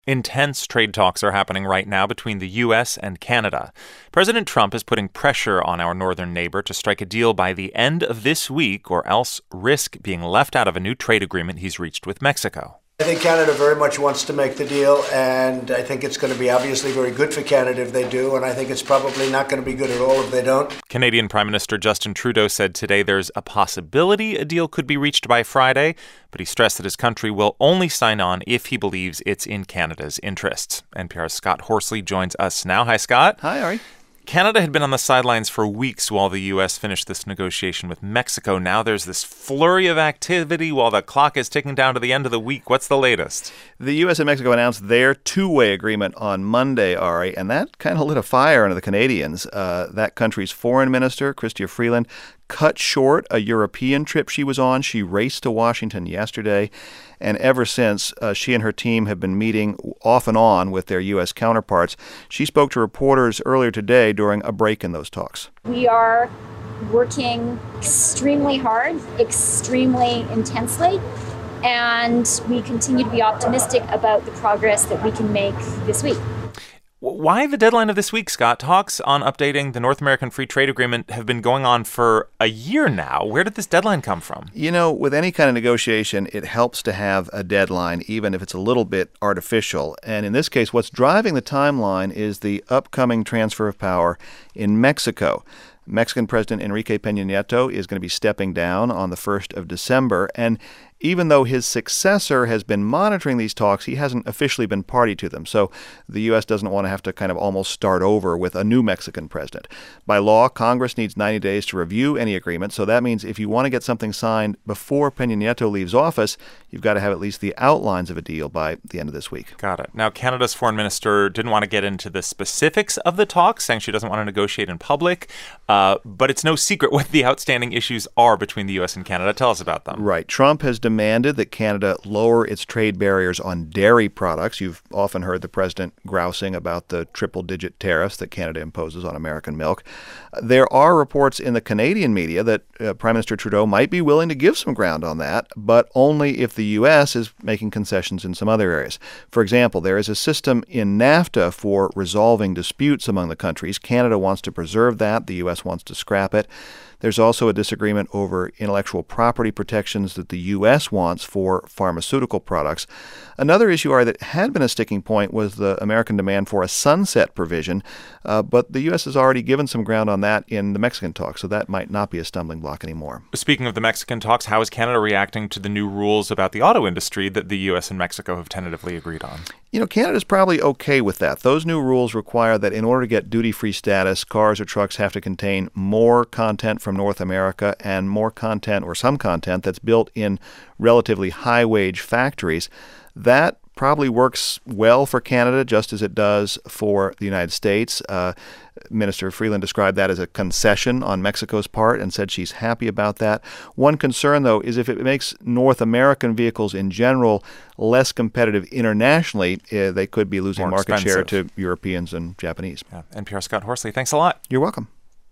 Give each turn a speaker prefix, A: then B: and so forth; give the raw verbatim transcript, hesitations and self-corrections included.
A: Intense trade talks are happening right now between the U S and Canada. President Trump is putting pressure on our northern neighbor to strike a deal by the end of this week or else risk being left out of a new trade agreement he's reached with Mexico.
B: I think Canada very much wants to make the deal, and I think it's going to be obviously very good for Canada if they do, and I think it's probably not going to be good at all if they don't.
A: Canadian Prime Minister Justin Trudeau said today there's a possibility a deal could be reached by Friday, but he stressed that his country will only sign on if he believes it's in Canada's interests. N P R's Scott Horsley joins us now. Hi, Scott.
C: Hi, Ari.
A: Canada had been on the sidelines for weeks while the U S finished this negotiation with Mexico. Now there's this flurry of activity while the clock is ticking down to the end of the week. What's the latest?
C: The U S and Mexico announced their two-way agreement on Monday, Ari, and that kind of lit a fire under the Canadians. Uh, that country's foreign minister, Chrystia Freeland, cut short a European trip she was on. She raced to Washington yesterday, and ever since, uh, she and her team have been meeting off and on with their U S counterparts. She spoke to reporters earlier today during a break in those talks.
D: We are working extremely hard, extremely intensely, and we continue to be optimistic about the progress that we can make this week.
A: Why the deadline of this week, Scott? Talks on updating the North American Free Trade Agreement have been going on for a year now. Where did this deadline come from?
C: You know, with any kind of negotiation, it helps to have a deadline, even if it's a little bit artificial. And in this case, what's driving the timeline is the upcoming transfer of power in Mexico. Mexican President Enrique Peña Nieto is going to be stepping down on the first of December, and even though his successor has been monitoring these talks, he hasn't officially been party to them. So the U S doesn't want to have to kind of almost start over with a new Mexican president. By law, Congress needs ninety days to review any agreement. So that means if you want to get something signed before Peña Nieto leaves office, you've got to have at least the outlines of a deal by the end of this week.
A: Got it. Now, Canada's foreign minister didn't want to get into the specifics of the talks, saying she doesn't want to negotiate in public. Uh, but it's no secret what the outstanding issues are between the U S and Canada. Tell us about them.
C: Right. Trump has demanded that Canada lower its trade barriers on dairy products. You've often heard the president grousing about the triple-digit tariffs that Canada imposes on American milk. There are reports in the Canadian media that uh, Prime Minister Trudeau might be willing to give some ground on that, but only if the U S is making concessions in some other areas. For example, there is a system in NAFTA for resolving disputes among the countries. Canada wants to preserve that. The U S wants to scrap it. There's also a disagreement over intellectual property protections that the U S wants for pharmaceutical products. Another issue are that had been a sticking point was the American demand for a sunset provision, uh, but the U S has already given some ground on that in the Mexican talks, so that might not be a stumbling block anymore.
A: Speaking of the Mexican talks, how is Canada reacting to the new rules about the auto industry that the U S and Mexico have tentatively agreed on?
C: You know, Canada's probably okay with that. Those new rules require that in order to get duty-free status, cars or trucks have to contain more content from North America and more content or some content that's built in relatively high-wage factories. That probably works well for Canada, just as it does for the United States. Uh, Minister Freeland described that as a concession on Mexico's part and said she's happy about that. One concern, though, is if it makes North American vehicles in general less competitive internationally, uh, they could be losing
A: More
C: market
A: expensive.
C: share to Europeans and Japanese.
A: Yeah. N P R Scott Horsley, thanks a lot.
C: You're welcome.